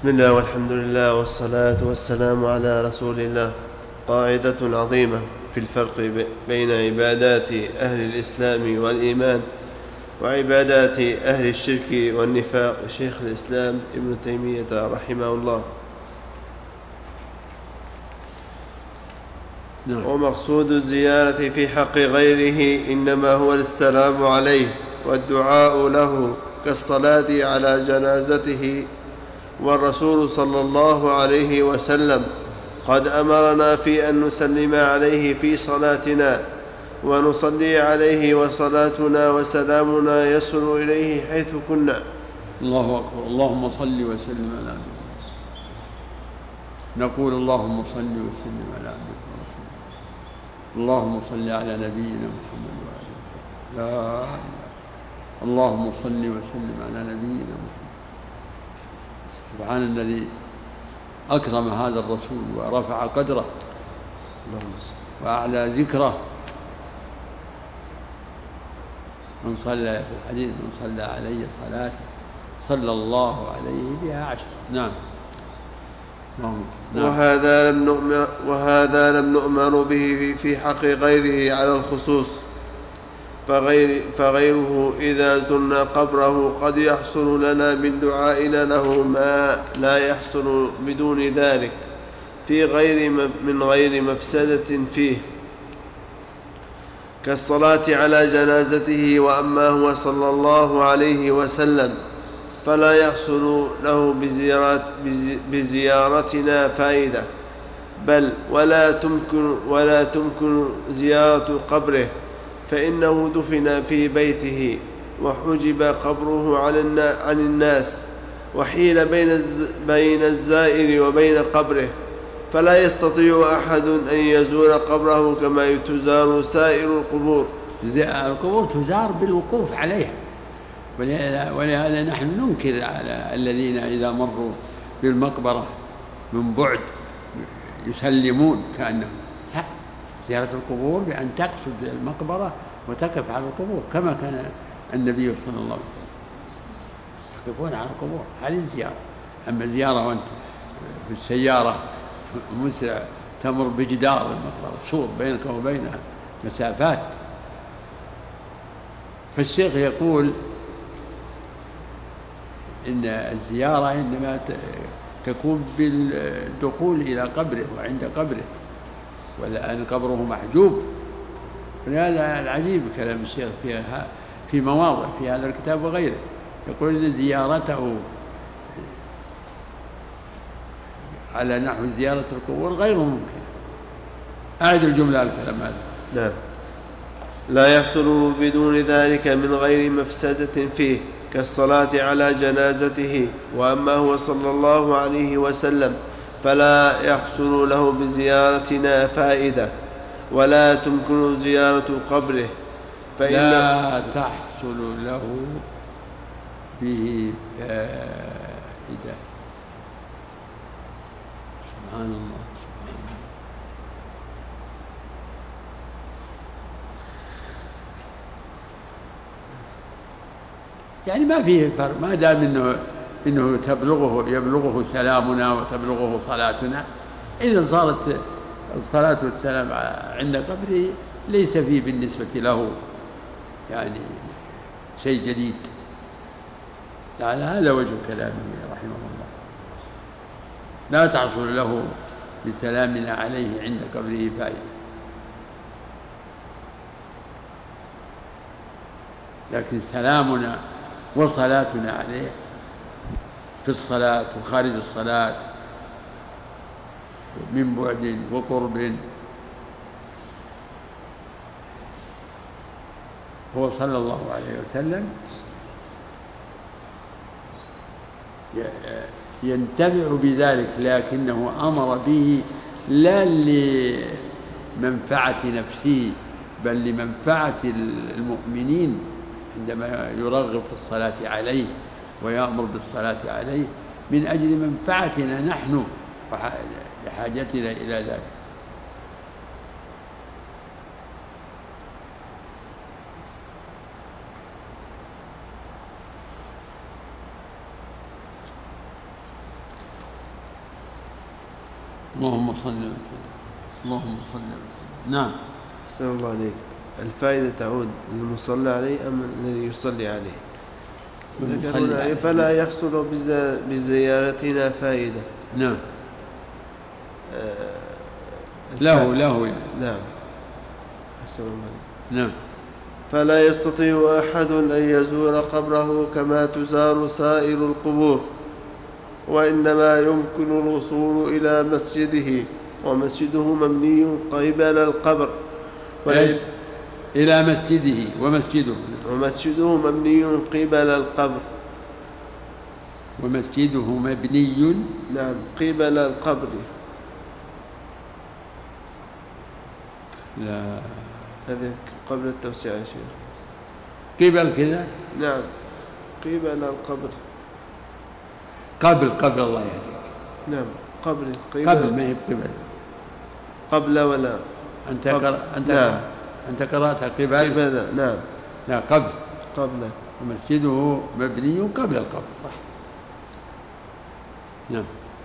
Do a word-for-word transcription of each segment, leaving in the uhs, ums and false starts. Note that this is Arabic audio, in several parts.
بسم الله والحمد لله والصلاة والسلام على رسول الله. قاعدة عظيمة في الفرق بين عبادات أهل الإسلام والإيمان وعبادات أهل الشرك والنفاق. شيخ الإسلام ابن تيمية رحمه الله. ومقصود الزيارة في حق غيره إنما هو السلام عليه والدعاء له كالصلاة على جنازته. والرسول صلى الله عليه وسلم قد أمرنا في أن نسلم عليه في صلاتنا ونصلي عليه، وصلاتنا وسلامنا يصل إليه حيث كنا. الله أكبر. اللهم صل وسلم على عبدك. نقول اللهم صل وسلم على عبدك ورسولك. اللهم صل على نبينا محمد وعلى آله وصحبه. لا إله. اللهم صل وسلم على نبينا محمد. سبحان الذي أكرم هذا الرسول ورفع قدره وأعلى ذكره. من صلى في الحديث من صلى علي صلاة صلى الله عليه بها عشر. نعم. نعم. وهذا لم نؤمر, وهذا لم نؤمر به في حق غيره على الخصوص، فغير فغيره إذا زرنا قبره قد يحصل لنا من دعائنا له ما لا يحصل بدون ذلك في غير من غير مفسدة فيه، كالصلاة على جنازته. وأما هو صلى الله عليه وسلم فلا يحصل له بزيارت بزيارتنا فائدة، بل ولا تمكن, ولا تمكن زيارة قبره، فإنه دفن في بيته وحجب قبره عن الناس، وحيل بين الزائر وبين قبره، فلا يستطيع أحد أن يزور قبره كما تزار سائر القبور. القبور تزار بالوقوف عليها، ولهذا نحن ننكر على الذين إذا مروا بالمقبرة من بعد يسلمون كأنهم. لا، زيارة القبور بأن تقصد المقبرة وتقف على القبور كما كان النبي صلى الله عليه وسلم يقفون على القبور. هذه الزيارة. أما زيارة وأنت في السيارة مسرع تمر بجدار المقبرة سور بينك وبينها مسافات. فالشيخ يقول إن الزيارة إنما تكون بالدخول إلى قبره وعند قبره، ولأن قبره محجوب. ولهذا العجيب كلام الشيخ فيها في مواضع في هذا الكتاب وغيره، يقول إن زيارته على نحو زيارة القبور غير ممكن. أعد الجملة الكلام هذا. نعم. لا يحصل بدون ذلك من غير مفسدة فيه، كالصلاة على جنازته. وأما هو صلى الله عليه وسلم فلا يحصل له بزيارتنا فائدة، ولا تمكن زيارة قبره، فإن لا تحصل له به فائدة. سبحان الله. سبحان الله. يعني ما فيه فرق ما دام إنه إنه تبلغه يبلغه سلامنا وتبلغه صلاتنا. إذا صارت الصلاة والسلام عند قبره ليس فيه بالنسبة له يعني شيء جديد. على هذا وجه كلامه رحمه الله. لا تحصل له بسلامنا عليه عند قبره فائدة، لكن سلامنا وصلاتنا عليه في الصلاة وخارج الصلاة من بعد وقرب. هو صلى الله عليه وسلم ينتفع بذلك، لكنه أمر به لا لمنفعة نفسه بل لمنفعة المؤمنين، عندما يرغب في الصلاة عليه ويأمر بالصلاة عليه من أجل منفعتنا نحن لحاجتنا إلى ذلك. اللهم صل وسلم. اللهم صل وسلم. نعم. أحسن الله عليك. الفائدة تعود للمصلى عليه أم الذي يصلي عليه؟ ذكرنا فلا يحصل بزيارتنا فائدة. نعم. آه له له يعني. نعم. أحسن الله عليك. نعم. فلا يستطيع أحد أن يزور قبره كما تزار سائر القبور، وإنما يمكن الوصول إلى مسجده، ومسجده مبني قبل القبر. إلى مسجده ومسجده ومسجده مبني قبل القبر. ومسجده مبني نعم قبل القبر. لا هذا قبل التوسيع يا شيخ. قبل كذا. نعم قبل القبر. قبل قبل الله يهديك. نعم قبل قبل, قبل ما هي قبل. قبل ولا أنت قبل. أنت نعم. أنت قرأتها قبل. قبل. نعم. لا قبل. قبل. ومسجده مبني قبل القبر. صح. نعم.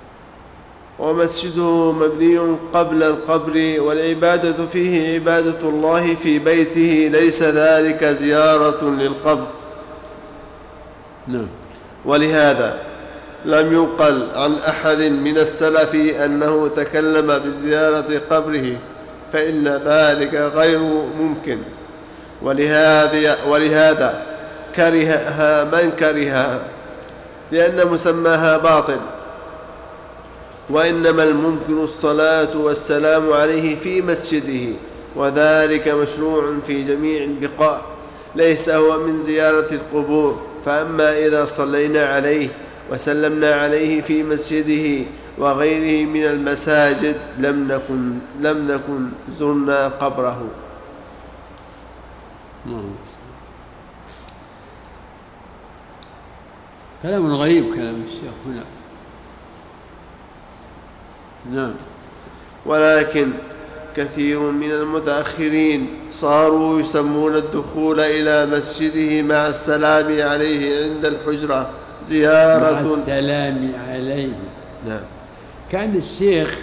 ومسجده مبني قبل القبر، والعبادة فيه عبادة الله في بيته، ليس ذلك زيارة للقبر. نعم. ولهذا لم يقل عن أحد من السلف أنه تكلم بزيارة قبره، فإن ذلك غير ممكن. ولهذا, ولهذا كرهها من كرهها، لأن مسماها باطل، وإنما الممكن الصلاة والسلام عليه في مسجده، وذلك مشروع في جميع البقاع، ليس هو من زيارة القبور. فأما إذا صلينا عليه وسلمنا عليه في مسجده وغيره من المساجد لم نكن, لم نكن زرنا قبره. كلام غريب كلام الشيخ هنا. نعم. ولكن كثير من المتأخرين صاروا يسمون الدخول إلى مسجده مع السلام عليه عند الحجرة زيارة. مع السلام عليه. نعم. كان الشيخ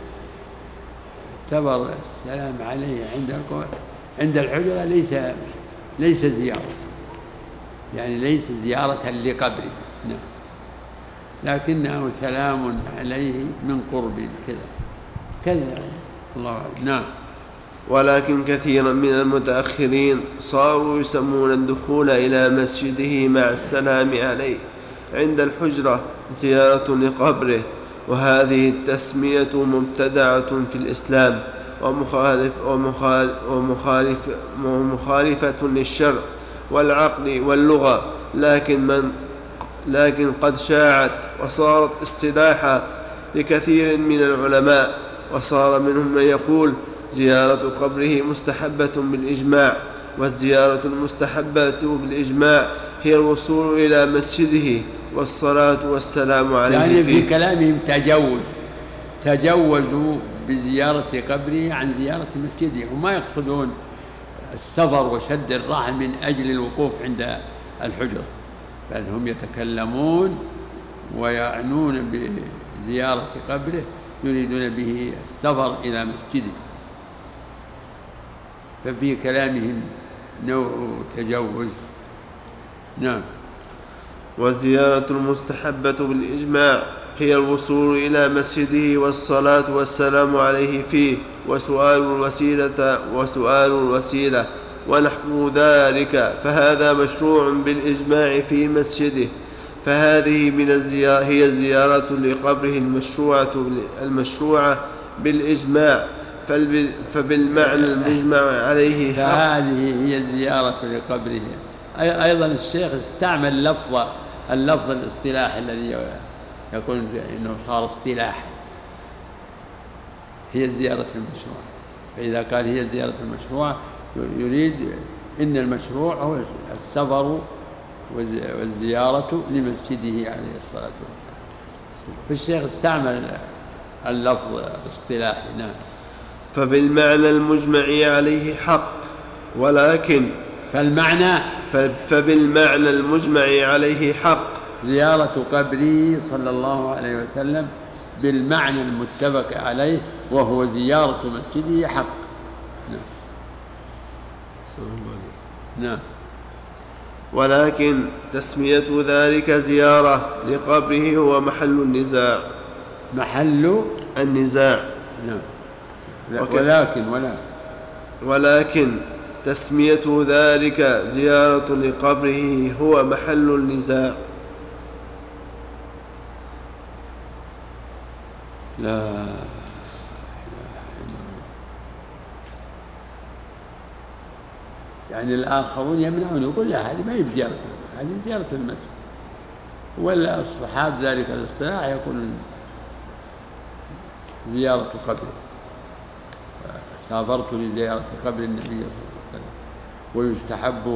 اعتبر السلام عليه عند عند الحجرة ليس ليس زيارة، يعني ليس زيارة لقبره. نعم. لكنه سلام عليه من قرب كذا كذا. الله أعلم. نعم. ولكن كثيرا من المتأخرين صاروا يسمون الدخول إلى مسجده مع السلام عليه عند الحجرة زيارة لقبره، وهذه التسمية مبتدعة في الإسلام ومخالف ومخالف ومخالف ومخالفة للشرع والعقل واللغة، لكن من لكن قد شاعت وصارت اصطلاحا لكثير من العلماء، وصار منهم من يقول زيارة قبره مستحبة بالإجماع، والزيارة المستحبة بالإجماع هي الوصول إلى مسجده والصلاة والسلام عليه. يعني في كلامهم تجوز تجوزوا بزيارة قبره عن زيارة مسجده، وما يقصدون السفر وشد الرحل من أجل الوقوف عند الحجرة، بل هم يتكلمون ويعنون بزيارة قبره يريدون به السفر إلى مسجده، ففي كلامهم نوع تجوز. نعم. والزيارة المستحبة بالإجماع هي الوصول إلى مسجده والصلاة والسلام عليه فيه وسؤال الوسيلة وسؤال الوسيلة ونحو ذلك، فهذا مشروع بالإجماع في مسجده، فهذه من الزيارة هي الزيارة لقبره المشروعة المشروعة بالإجماع، فبالمعنى المجمع عليه حق. فهذه هي الزيارة لقبره. أيضا الشيخ استعمل لفظ اللفظ الاصطلاح الذي يقول إنه صار اصطلاح، هي الزيارة المشروعة. فإذا قال هي الزيارة المشروعة يريد إن المشروع هو السفر والزيارة لمسجده عليه الصلاة والسلام. فالشيخ استعمل اللفظ الاصطلاحي. نعم. فبالمعنى المجمع عليه حق، ولكن فالمعنى فبالمعنى المجمع عليه حق زيارة قبره صلى الله عليه وسلم بالمعنى المتفق عليه وهو زيارة مسجده حق. نعم. نعم. ولكن تسمية ذلك زيارة لقبره هو محل النزاع. محل النزاع. نعم. ولكن ولكن ولكن تسمية ذلك زيارة لقبره هو محل النزاع. لا يعني الآخرون يمنعون، يقول لا هذه ما هي زيارة، هذه زيارة المسجد. ولا الصحاب ذلك الاصطلاح يقول زيارة قبره، سافرت لزيارة قبر النبي صلى الله عليه وسلم. ويستحب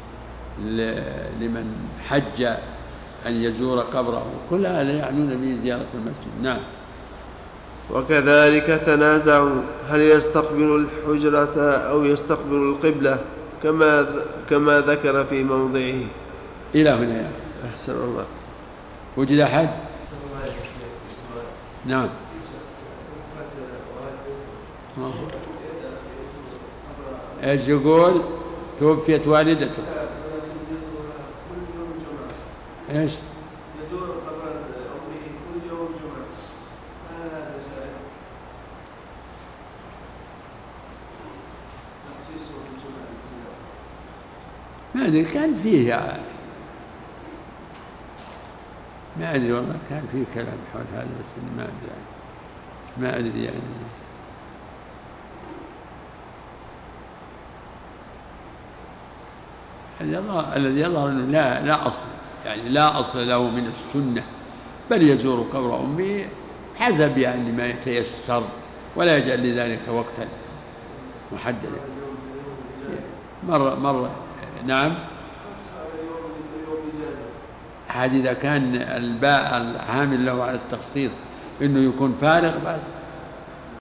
لمن حج أن يزور قبره، كل هذا يعنون به زيارة المسجد. نعم. وكذلك تنازعوا هل يستقبل الحجرة أو يستقبل القبلة كما كما ذكر في موضعه. إلى هنا يعني. أحسن الله. وجد أحد؟ نعم. ايش يقول؟ توفيت والدته. ايش؟ يزور قبر أمه كل يوم جمعة. هذا شيء تخصيصه بالجمعة. ما أدري كان فيه يعني. ما أدري والله كان فيه كلام حول هذا بس ما أدري يعني. ما أدري يعني. الذي يظهر أنه لا لا أصل يعني لا أصل له من السنة، بل يزور قبر أمه حسب يعني ما يتيسر، ولا يجعل لذلك وقتا محددا. مرة مرة نعم. هذا إذا كان الباء العامل له على التخصيص إنه يكون فارغ بس